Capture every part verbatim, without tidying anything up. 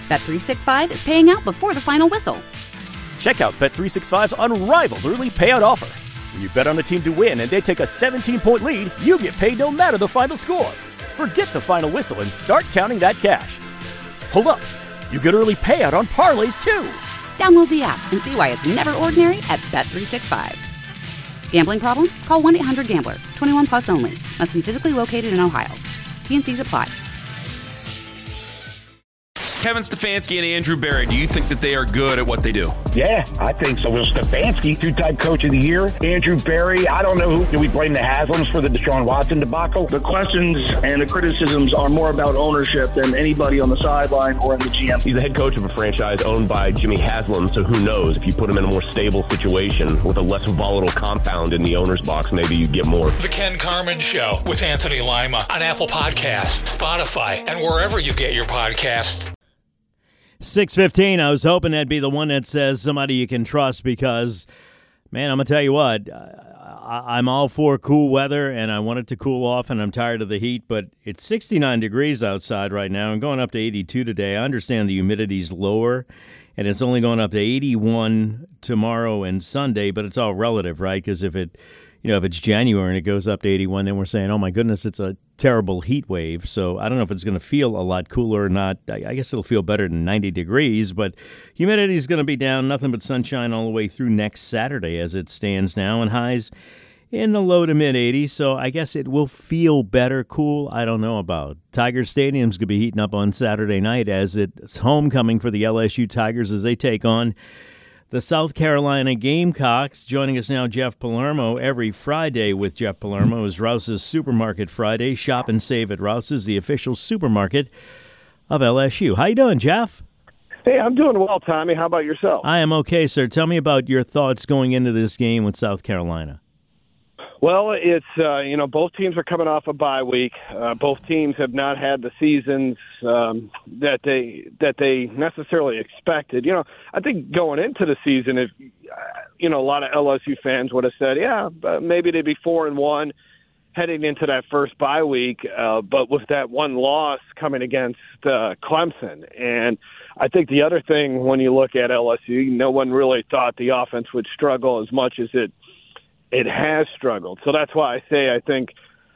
Bet three sixty-five is paying out before the final whistle. Check out Bet three sixty-five's unrivaled early payout offer. When you bet on a team to win and they take a seventeen-point lead, you get paid no matter the final score. Forget the final whistle and start counting that cash. Hold up. You get early payout on parlays, too. Download the app and see why it's never ordinary at Bet three sixty-five. Gambling problem? Call one eight hundred gambler. twenty-one plus only. Must be physically located in Ohio. T N Cs apply. Kevin Stefanski and Andrew Berry, do you think that they are good at what they do? Yeah, I think so. Well, Stefanski, two-time coach of the year. Andrew Berry, I don't know who. Do we blame the Haslams for the Deshaun Watson debacle? The questions and the criticisms are more about ownership than anybody on the sideline or in the G M. He's the head coach of a franchise owned by Jimmy Haslam, so who knows? If you put him in a more stable situation with a less volatile compound in the owner's box, maybe you get more. The Ken Carman Show with Anthony Lima on Apple Podcasts, Spotify, and wherever you get your podcasts. six fifteen, I was hoping that'd be the one that says somebody you can trust because, man, I'm going to tell you what, I, I'm all for cool weather and I want it to cool off and I'm tired of the heat, but it's sixty-nine degrees outside right now and going up to eighty-two today. I understand the humidity's lower and it's only going up to eighty-one tomorrow and Sunday, but it's all relative, right? Because if it, you know, if it's January and it goes up to eighty-one, then we're saying, oh my goodness, it's a terrible heat wave. So I don't know if it's going to feel a lot cooler or not. I guess it'll feel better than ninety degrees, but humidity is going to be down. Nothing but sunshine all the way through next Saturday as it stands now, and highs in the low to mid eighties. So I guess it will feel better cool. I don't know about. Tiger Stadium's going to be heating up on Saturday night as it's homecoming for the L S U Tigers as they take on the South Carolina Gamecocks. Joining us now, Jeff Palermo. Every Friday with Jeff Palermo is Rouse's Supermarket Friday. Shop and save at Rouse's, the official supermarket of L S U. How you doing, Jeff? Hey, I'm doing well, Tommy. How about yourself? I am okay, sir. Tell me about your thoughts going into this game with South Carolina. Well, it's, uh, you know, both teams are coming off a bye week. Uh, both teams have not had the seasons um, that they that they necessarily expected. You know, I think going into the season, if, you know, a lot of L S U fans would have said, yeah, maybe they'd be four and one heading into that first bye week. Uh, but with that one loss coming against uh, Clemson. And I think the other thing when you look at L S U, no one really thought the offense would struggle as much as it It has struggled. So that's why I say I think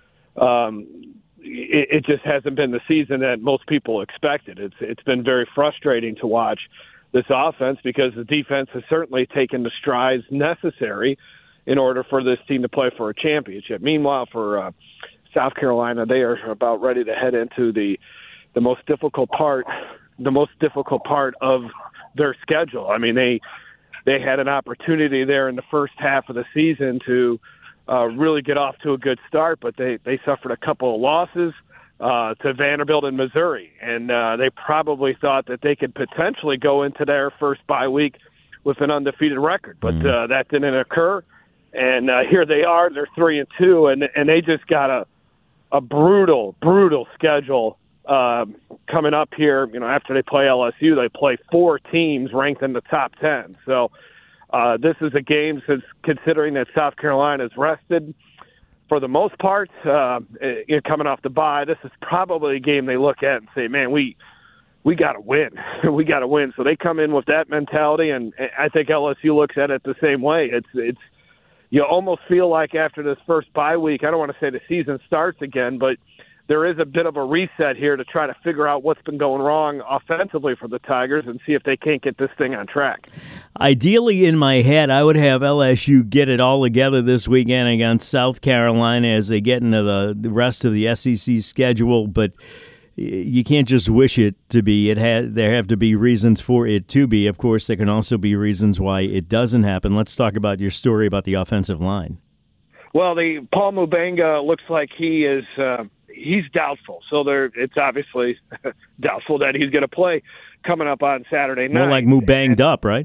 um, it, it just hasn't been the season that most people expected. It's It's been very frustrating to watch this offense because the defense has certainly taken the strides necessary in order for this team to play for a championship. Meanwhile, for uh, South Carolina, they are about ready to head into the the most difficult part, the most difficult part of their schedule. I mean, they They had an opportunity there in the first half of the season to uh, really get off to a good start, but they, they suffered a couple of losses uh, to Vanderbilt and Missouri, and uh, they probably thought that they could potentially go into their first bye week with an undefeated record, but uh, that didn't occur. And uh, here they are; they're three and two, and and they just got a a brutal, brutal schedule uh, coming up here. You know, after they play L S U, they play four teams ranked in the top ten. So uh, this is a game, since considering that South Carolina is rested for the most part, uh, you know, coming off the bye, this is probably a game they look at and say, "Man, we we got to win. we got to win." So they come in with that mentality, and I think L S U looks at it the same way. It's it's you almost feel like after this first bye week, I don't want to say the season starts again, but there is a bit of a reset here to try to figure out what's been going wrong offensively for the Tigers and see if they can't get this thing on track. Ideally, in my head, I would have L S U get it all together this weekend against South Carolina as they get into the, the rest of the S E C schedule, but you can't just wish it to be. It ha- there have to be reasons for it to be. Of course, there can also be reasons why it doesn't happen. Let's talk about your story about the offensive line. Well, the Paul Mubenga looks like he is uh, he's doubtful. So there, it's obviously doubtful that he's going to play coming up on Saturday night. More like Mubanged up, right?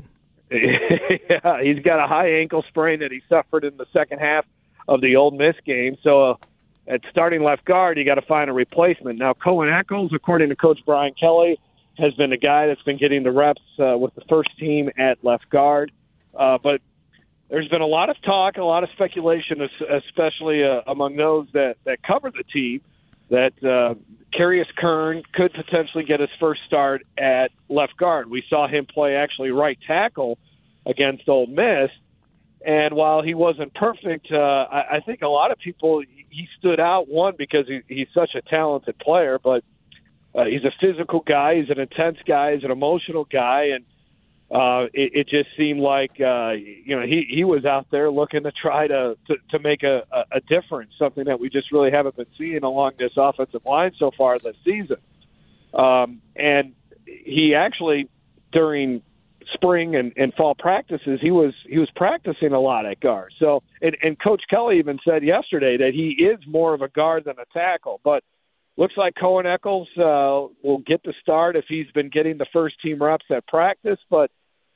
Yeah, he's got a high ankle sprain that he suffered in the second half of the Ole Miss game. So uh, at starting left guard, you got to find a replacement. Now, Cohen Eccles, according to Coach Brian Kelly, has been the guy that's been getting the reps uh, with the first team at left guard. Uh, but there's been a lot of talk, a lot of speculation, especially uh, among those that, that cover the team, that uh, Carius Kern could potentially get his first start at left guard. We saw him play actually right tackle against Ole Miss. And while he wasn't perfect, uh, I, I think a lot of people, he stood out, one, because he, he's such a talented player, but uh, he's a physical guy, he's an intense guy, he's an emotional guy, and uh, it, it just seemed like, uh, you know, he, he was out there looking to try to, to, to make a, a difference, something that we just really haven't been seeing along this offensive line so far this season. Um, and he actually, during spring and, and fall practices, he was he was practicing a lot at guard. So, and, and Coach Kelly even said yesterday that he is more of a guard than a tackle. But looks like Cohen Eccles uh, will get the start if he's been getting the first team reps at practice. But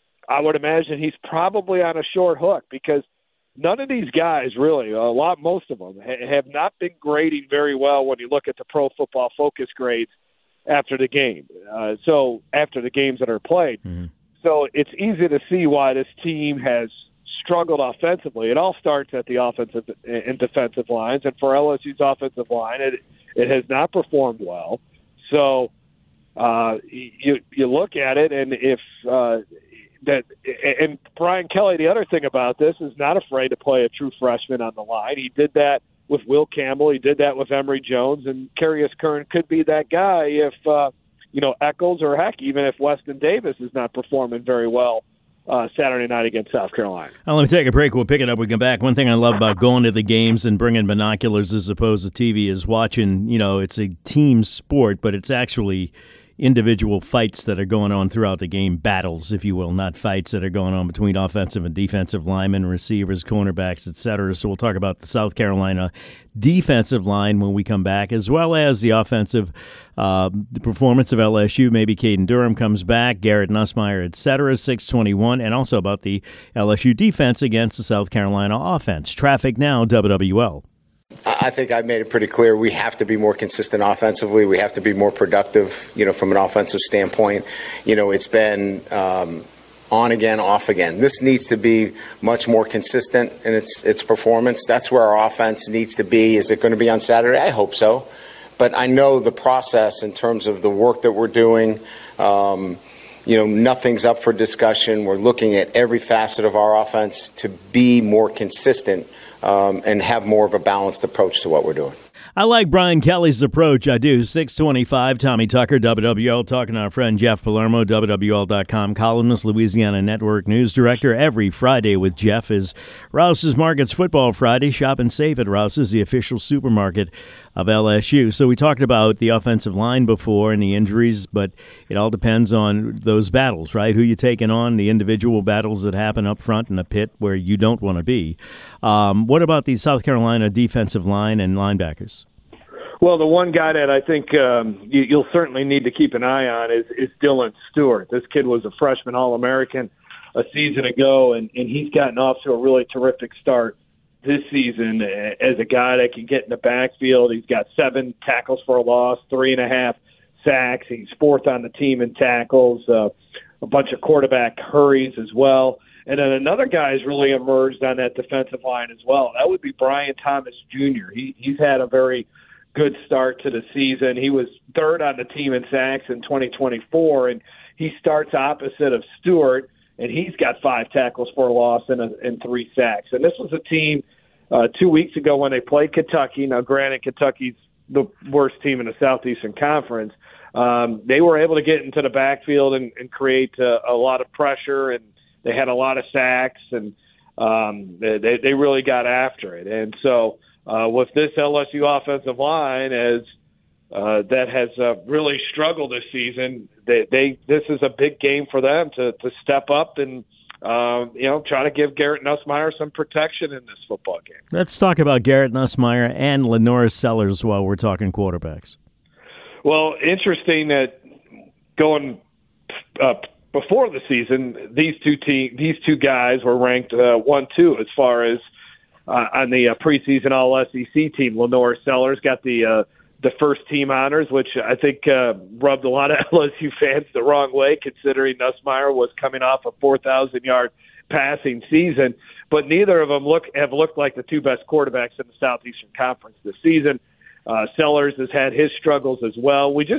I would imagine he's probably on a short hook because none of these guys really, a lot, most of them, ha- have not been grading very well when you look at the Pro Football Focus grades after the game. Uh, so after the games that are played. Mm-hmm. So it's easy to see why this team has struggled offensively. It all starts at the offensive and defensive lines, and for L S U's offensive line, it it has not performed well. So uh, you you look at it, and if uh, that and Brian Kelly, the other thing about this is not afraid to play a true freshman on the line. He did that with Will Campbell. He did that with Emory Jones, and Carius Curran could be that guy if. Uh, you know, Eccles, or heck, even if Weston Davis is not performing very well uh, Saturday night against South Carolina. Now, let me take a break. We'll pick it up. We come back. One thing I love about going to the games and bringing binoculars as opposed to T V is watching, you know, it's a team sport, but it's actually individual fights that are going on throughout the game, battles, if you will, not fights that are going on between offensive and defensive linemen, receivers, cornerbacks, et cetera. So we'll talk about the South Carolina defensive line when we come back, as well as the offensive uh, the performance of L S U. Maybe Caden Durham comes back, Garrett Nussmeier, et cetera, six twenty-one, and also about the L S U defense against the South Carolina offense. Traffic now, W W L. I think I've made it pretty clear we have to be more consistent offensively. We have to be more productive, you know, from an offensive standpoint. You know, it's been um, on again, off again. This needs to be much more consistent in its its performance. That's where our offense needs to be. Is it going to be on Saturday? I hope so. But I know the process in terms of the work that we're doing. Um, you know, nothing's up for discussion. We're looking at every facet of our offense to be more consistent Um, and have more of a balanced approach to what we're doing. I like Brian Kelly's approach. I do. six twenty-five, Tommy Tucker, W W L, talking to our friend Jeff Palermo, W W L dot com columnist, Louisiana Network News Director. Every Friday with Jeff is Rouse's Markets Football Friday. Shop and save at Rouse's, the official supermarket of L S U. So we talked about the offensive line before and the injuries, but it all depends on those battles, right? Who you taking on, the individual battles that happen up front in the pit where you don't want to be. Um, what about the South Carolina defensive line and linebackers? Well, the one guy that I think um, you, you'll certainly need to keep an eye on is, is Dylan Stewart. This kid was a freshman All-American a season ago, and, and he's gotten off to a really terrific start this season as a guy that can get in the backfield. He's got seven tackles for a loss, three and a half sacks. He's fourth on the team in tackles, uh, a bunch of quarterback hurries as well. And then another guy has really emerged on that defensive line as well. That would be Brian Thomas Junior He, he's had a very good start to the season. He was third on the team in sacks in twenty twenty-four, and he starts opposite of Stewart, and he's got five tackles for a loss and, a, and three sacks. And this was a team uh, two weeks ago when they played Kentucky. Now, granted, Kentucky's the worst team in the Southeastern Conference. Um, they were able to get into the backfield and, and create uh, a lot of pressure, and they had a lot of sacks, and um, they, they really got after it. And so uh, with this L S U offensive line, as uh, that has uh, really struggled this season, they, they this is a big game for them to, to step up and um, you know try to give Garrett Nussmeier some protection in this football game. Let's talk about Garrett Nussmeier and Lenora Sellers while we're talking quarterbacks. Well, interesting that going uh, before the season, these two team, these two guys were ranked uh, one, two as far as uh, on the uh, preseason All S E C team. Lenora Sellers got the uh, the first team honors, which I think uh, rubbed a lot of L S U fans the wrong way, considering Nussmeier was coming off a four thousand yard passing season. But neither of them look have looked like the two best quarterbacks in the Southeastern Conference this season. Uh, Sellers has had his struggles as well. We just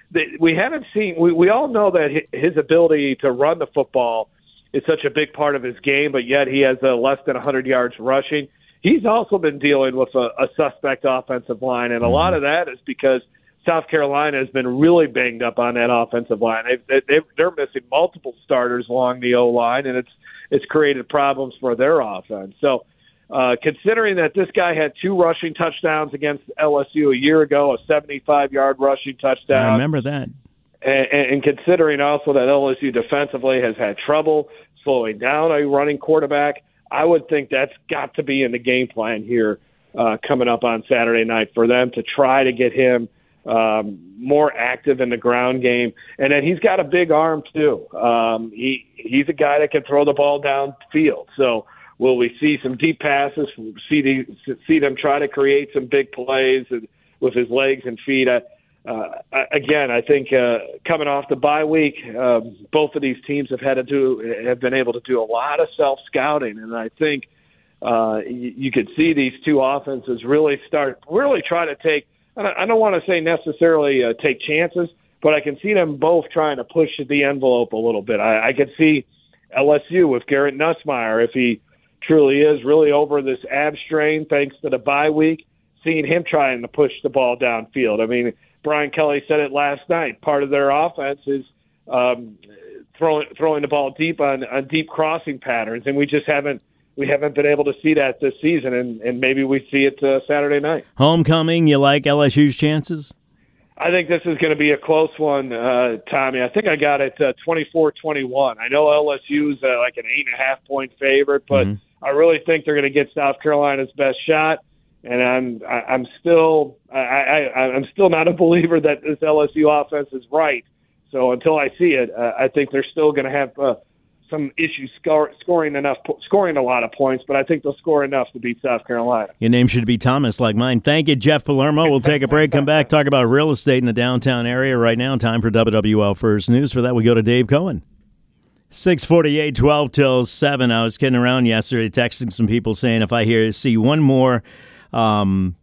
we haven't seen we, we all know that his ability to run the football is such a big part of his game, but yet he has uh, less than one hundred yards rushing. He's also been dealing with a, a suspect offensive line, and a lot of that is because South Carolina has been really banged up on that offensive line. They, they, they're missing multiple starters along the O-line, and it's it's created problems for their offense. So uh, considering that this guy had two rushing touchdowns against L S U a year ago, a seventy-five-yard rushing touchdown. I remember that. And, and considering also that L S U defensively has had trouble slowing down a running quarterback, I would think that's got to be in the game plan here uh, coming up on Saturday night for them to try to get him um, more active in the ground game. And then he's got a big arm, too. Um, he He's a guy that can throw the ball downfield. So will we see some deep passes, see, the, see them try to create some big plays with his legs and feet? I, Uh, again, I think uh, coming off the bye week, uh, both of these teams have had to do have been able to do a lot of self scouting, and I think uh, you, you could see these two offenses really start really try to take. I don't want to say necessarily uh, take chances, but I can see them both trying to push the envelope a little bit. I, I could see L S U with Garrett Nussmeier, if he truly is really over this ab strain thanks to the bye week, seeing him trying to push the ball downfield. I mean, Brian Kelly said it last night. Part of their offense is um, throwing throwing the ball deep on, on deep crossing patterns, and we just haven't we haven't been able to see that this season, and, and maybe we see it uh, Saturday night. Homecoming, you like L S U's chances? I think this is going to be a close one, uh, Tommy. I think I got it uh, twenty-four twenty-one. I know L S U's uh, like an eight and a half point favorite, but mm-hmm. I really think they're going to get South Carolina's best shot. And I'm I'm still I, I I'm still not a believer that this L S U offense is right. So until I see it, uh, I think they're still going to have uh, some issues score, scoring enough scoring a lot of points. But I think they'll score enough to beat South Carolina. Your name should be Thomas, like mine. Thank you, Jeff Palermo. We'll take a break, come back, talk about real estate in the downtown area. Right now, time for W W L First News. For that, we go to Dave Cohen. six forty-eight, twelve till seven. I was kidding around yesterday, texting some people saying if I hear see one more Um,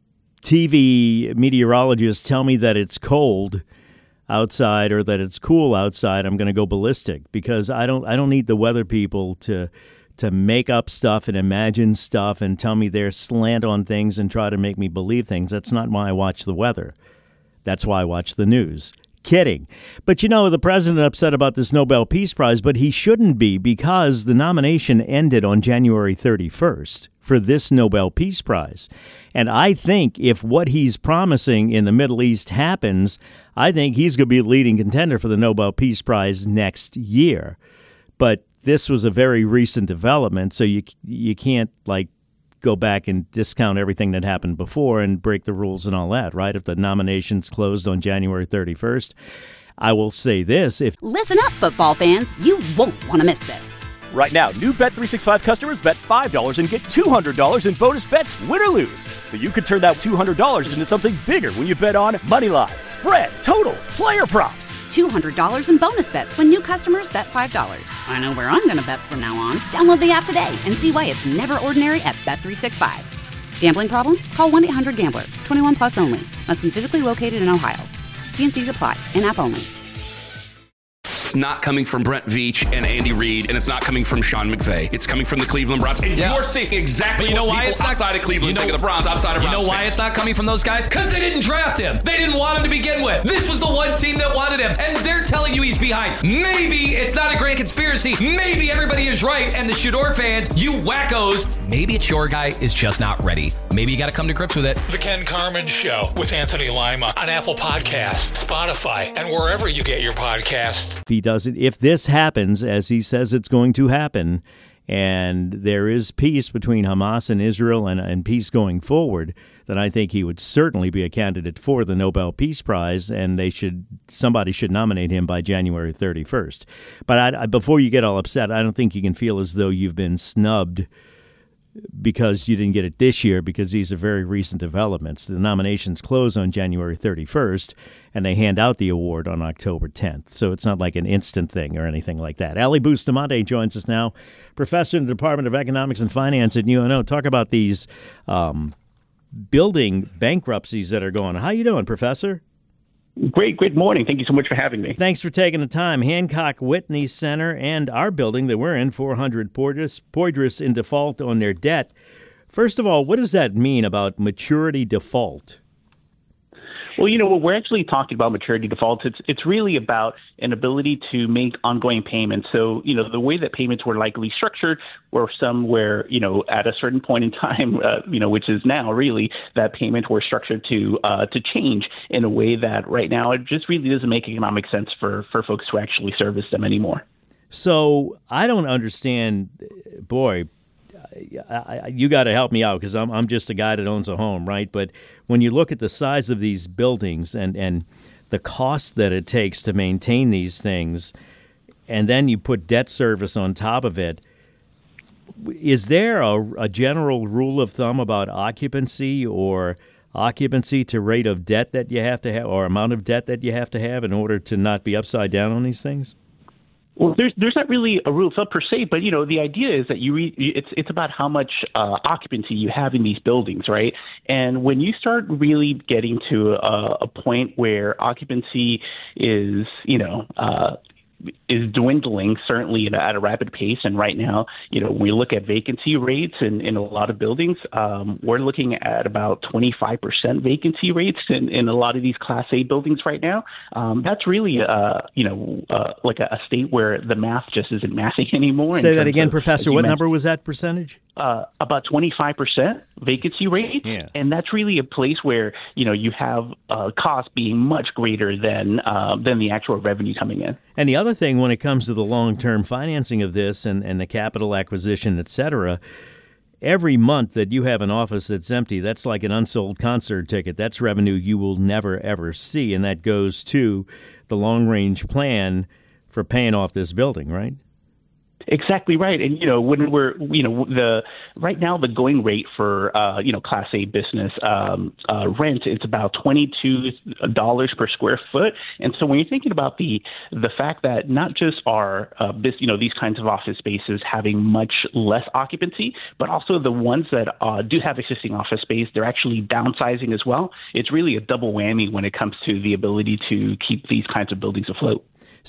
T V meteorologists tell me that it's cold outside or that it's cool outside, I'm going to go ballistic, because I don't I don't need the weather people to to make up stuff and imagine stuff and tell me their slant on things and try to make me believe things. That's not why I watch the weather. That's why I watch the news. Kidding. But, you know, the president upset about this Nobel Peace Prize, but he shouldn't be, because the nomination ended on January thirty-first for this Nobel Peace Prize. And I think if what he's promising in the Middle East happens, I think he's going to be a leading contender for the Nobel Peace Prize next year. But this was a very recent development, so you you can't, like, go back and discount everything that happened before and break the rules and all that, right? If the nominations closed on January thirty-first, I will say this. If Listen up, football fans. You won't want to miss this. Right now, new Bet three sixty-five customers bet five dollars and get two hundred dollars in bonus bets, win or lose. So you could turn that two hundred dollars into something bigger when you bet on money line, spread, totals, player props. two hundred dollars in bonus bets when new customers bet five dollars. I know where I'm going to bet from now on. Download the app today and see why it's never ordinary at Bet three sixty-five. Gambling problem? Call one eight hundred gambler. twenty-one plus only. Must be physically located in Ohio. T N Cs apply. In-app only. It's not coming from Brent Veach and Andy Reid, and it's not coming from Sean McVay. It's coming from the Cleveland Browns. And yeah. You're seeing exactly but you know what why people it's not, outside of Cleveland you know, think of the Browns, outside of You Browns know why fans. it's not coming from those guys? Because they didn't draft him. They didn't want him to begin with. This was the one team that wanted him, and they're telling you he's behind. Maybe it's not a grand conspiracy. Maybe everybody is right, and the Shador fans, you wackos, maybe it's your guy is just not ready. Maybe you got to come to grips with it. The Ken Carman Show with Anthony Lima on Apple Podcasts, Spotify, and wherever you get your podcasts. If he doesn't, if this happens as he says it's going to happen, and there is peace between Hamas and Israel and, and peace going forward, then I think he would certainly be a candidate for the Nobel Peace Prize, and they should somebody should nominate him by January thirty-first. But I, I, before you get all upset, I don't think you can feel as though you've been snubbed because you didn't get it this year, because these are very recent developments. The nominations close on January thirty-first, and they hand out the award on October tenth. So it's not like an instant thing or anything like that. Ali Bustamante joins us now, professor in the Department of Economics and Finance at U N O. Talk about these um, building bankruptcies that are going on. How you doing, Professor? Great, great morning. Thank you so much for having me. Thanks for taking the time. Hancock Whitney Center and our building that we're in, four hundred Poydras, Poydras in default on their debt. First of all, what does that mean about maturity default? Well, you know, when we're actually talking about maturity defaults, it's it's really about an ability to make ongoing payments. So, you know, the way that payments were likely structured were some where, you know, at a certain point in time, uh, you know, which is now really, that payments were structured to uh, to change in a way that right now it just really doesn't make economic sense for, for folks to actually service them anymore. So I don't understand, boy, I, I, you got to help me out because I'm I'm just a guy that owns a home, right? But when you look at the size of these buildings and, and the cost that it takes to maintain these things, and then you put debt service on top of it, is there a, a general rule of thumb about occupancy or occupancy to rate of debt that you have to have or amount of debt that you have to have in order to not be upside down on these things? Well, there's there's not really a rule of thumb per se, but you know the idea is that you re, it's it's about how much uh, occupancy you have in these buildings, right? And when you start really getting to a, a point where occupancy is, you know, uh, is dwindling, certainly at a, at a rapid pace. And right now, you know, when we look at vacancy rates in, in a lot of buildings, um, we're looking at about twenty-five percent vacancy rates in, in a lot of these Class A buildings right now. Um, that's really, uh, you know, uh, like a, a state where the math just isn't mathing anymore. Say that again, of, Professor. What number was that percentage? Uh, about twenty-five percent vacancy rate. Yeah. And that's really a place where, you know, you have uh, costs being much greater than uh, than the actual revenue coming in. And the other thing when it comes to the long-term financing of this and, and the capital acquisition, et cetera, every month that you have an office that's empty, that's like an unsold concert ticket. That's revenue you will never, ever see, and that goes to the long-range plan for paying off this building, right? Exactly right. And, you know, when we're, you know, the right now the going rate for, uh, you know, Class A business um, uh, rent, it's about twenty-two dollars per square foot. And so when you're thinking about the the fact that not just are, uh, this, you know, these kinds of office spaces having much less occupancy, but also the ones that uh, do have existing office space, they're actually downsizing as well. It's really a double whammy when it comes to the ability to keep these kinds of buildings afloat.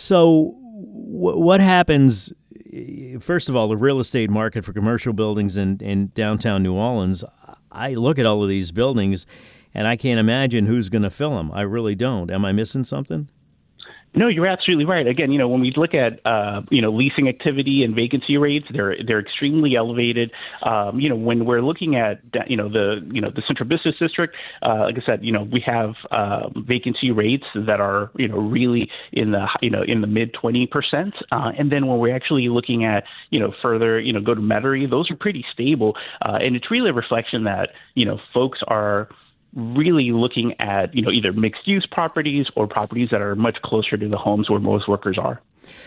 So w- what happens? First of all, the real estate market for commercial buildings in, in downtown New Orleans, I look at all of these buildings and I can't imagine who's going to fill them. I really don't. Am I missing something? No, you're absolutely right. Again, you know, when we look at, uh, you know, leasing activity and vacancy rates, they're they're extremely elevated. Um, you know, when we're looking at, you know, the, you know, the Central Business District, uh, like I said, you know, we have uh, vacancy rates that are, you know, really in the, you know, in the mid twenty percent. Uh, and then when we're actually looking at, you know, further, you know, go to Metairie, those are pretty stable. Uh, and it's really a reflection that, you know, folks are really looking at, you know, either mixed-use properties or properties that are much closer to the homes where most workers are.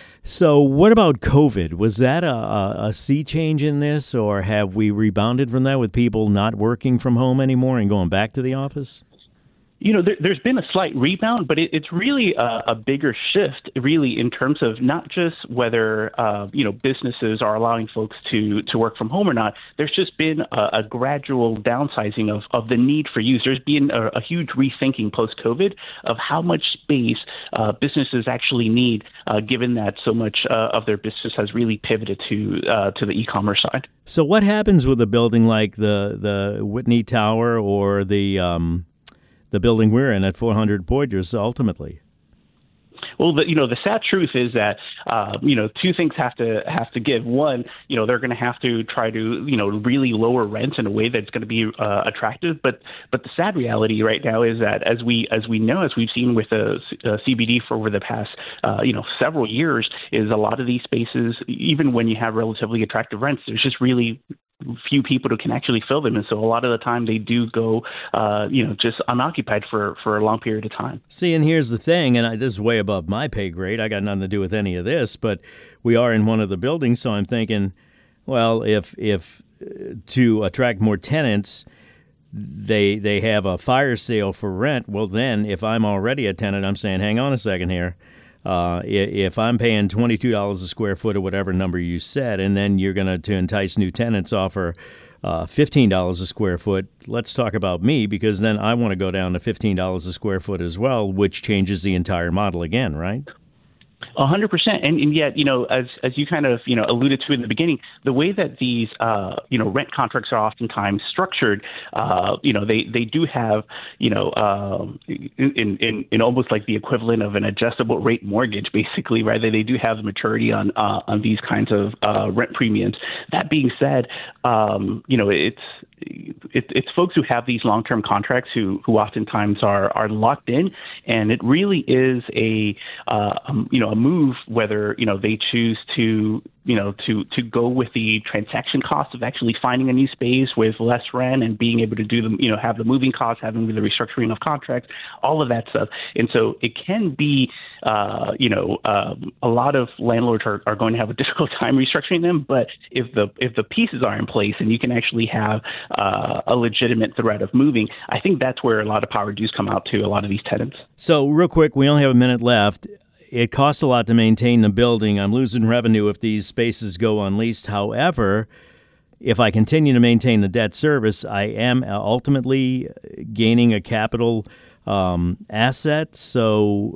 So what about COVID? Was that a, a, a sea change in this, or have we rebounded from that with people not working from home anymore and going back to the office? You know, there, there's been a slight rebound, but it, it's really a, a bigger shift, really, in terms of not just whether, uh, you know, businesses are allowing folks to, to work from home or not. There's just been a, a gradual downsizing of, of the need for use. There's been a, a huge rethinking post-COVID of how much space uh, businesses actually need, uh, given that so much uh, of their business has really pivoted to uh, to the e-commerce side. So what happens with a building like the, the Whitney Tower or the um the building we're in at four hundred Poydras ultimately? Well, the, you know, the sad truth is that, uh, you know, two things have to have to give. One, you know, they're going to have to try to, you know, really lower rents in a way that's going to be uh, attractive. But but the sad reality right now is that as we as we know, as we've seen with the uh, C B D for over the past, uh, you know, several years, is a lot of these spaces, even when you have relatively attractive rents, there's just really few people who can actually fill them. And so a lot of the time they do go, uh, you know, just unoccupied for, for a long period of time. See, and here's the thing, and I, this is way above my pay grade. I got nothing to do with any of this, but we are in one of the buildings, so I'm thinking, well, if if uh, to attract more tenants, they they have a fire sale for rent, well then, if I'm already a tenant, I'm saying, hang on a second here. Uh, if I'm paying twenty-two dollars a square foot or whatever number you said, and then you're going to, to entice new tenants, offer uh, fifteen dollars a square foot. Let's talk about me, because then I want to go down to fifteen dollars a square foot as well, which changes the entire model again, right? A hundred percent. And, and yet, you know, as, as you kind of, you know, alluded to in the beginning, the way that these, uh, you know, rent contracts are oftentimes structured, uh, you know, they, they do have, you know, um, in, in, in almost like the equivalent of an adjustable rate mortgage, basically, right? They, they do have the maturity on, uh, on these kinds of, uh, rent premiums. That being said, um, you know, it's, It, it's folks who have these long-term contracts who, who oftentimes are, are locked in, and it really is a uh, um, you know a move whether you know they choose to you know to to go with the transaction cost of actually finding a new space with less rent and being able to do the you know have the moving costs, having the restructuring of contracts, all of that stuff. And so it can be uh, you know um, a lot of landlords are, are going to have a difficult time restructuring them, but if the if the pieces are in place and you can actually have Uh, a legitimate threat of moving, I think that's where a lot of power dues come out to a lot of these tenants. So real quick, we only have a minute left. It costs a lot to maintain the building. I'm losing revenue if these spaces go unleased. However, if I continue to maintain the debt service, I am ultimately gaining a capital um, asset. So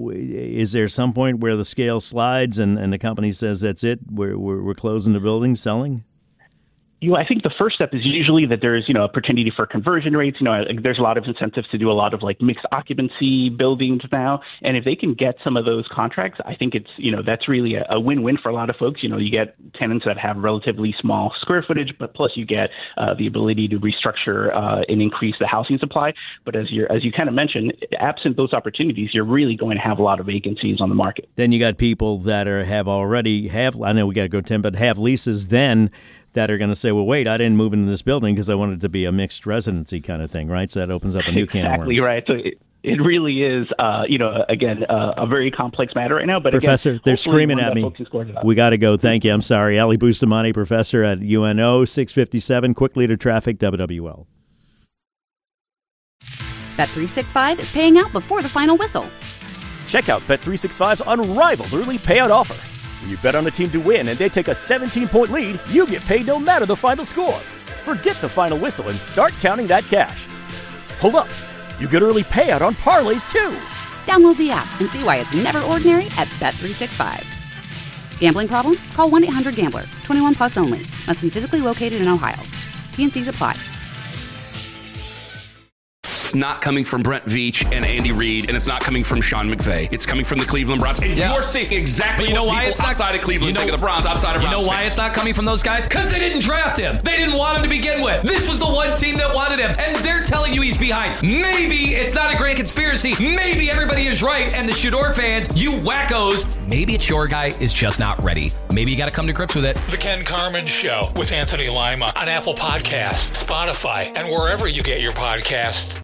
is there some point where the scale slides and, and the company says, that's it, we're, we're, we're closing the building, selling? You know, I think the first step is usually that there's, you know, opportunity for conversion rates. You know, there's a lot of incentives to do a lot of like mixed occupancy buildings now. And if they can get some of those contracts, I think it's, you know, that's really a, a win-win for a lot of folks. You know, you get tenants that have relatively small square footage, but plus you get uh, the ability to restructure uh, and increase the housing supply. But as you're, as you kind of mentioned, absent those opportunities, you're really going to have a lot of vacancies on the market. Then you got people that are have already have, I know we got to go ten, but have leases then that are going to say, well, wait, I didn't move into this building because I wanted it to be a mixed residency kind of thing, right? So that opens up a new can of worms. Exactly right. So it, it really is, uh, you know, again, uh, a very complex matter right now. But Professor, again, they're screaming at me. We got to go. Thank you. I'm sorry. Ali Bustamante, professor at U N O, six fifty-seven, Quick Leader Traffic, W W L. Bet three sixty-five is paying out before the final whistle. Check out Bet three sixty-five's unrivaled early payout offer. When you bet on a team to win and they take a seventeen-point lead, you get paid no matter the final score. Forget the final whistle and start counting that cash. Hold up. You get early payout on parlays, too. Download the app and see why it's never ordinary at Bet three sixty-five. Gambling problem? Call one eight hundred gambler. twenty-one plus only. Must be physically located in Ohio. T and C's apply. It's not coming from Brent Veach and Andy Reid, and it's not coming from Sean McVay. It's coming from the Cleveland Browns. And yeah. you're seeing exactly you know what why it's not, outside of Cleveland you know, think of the Browns, outside of You Browns know why fans. it's not coming from those guys? Because they didn't draft him. They didn't want him to begin with. This was the one team that wanted him, and they're telling you he's behind. Maybe it's not a grand conspiracy. Maybe everybody is right, and the Shador fans, you wackos, maybe it's your guy is just not ready. Maybe you got to come to grips with it. The Ken Carman Show with Anthony Lima on Apple Podcasts, Spotify, and wherever you get your podcasts.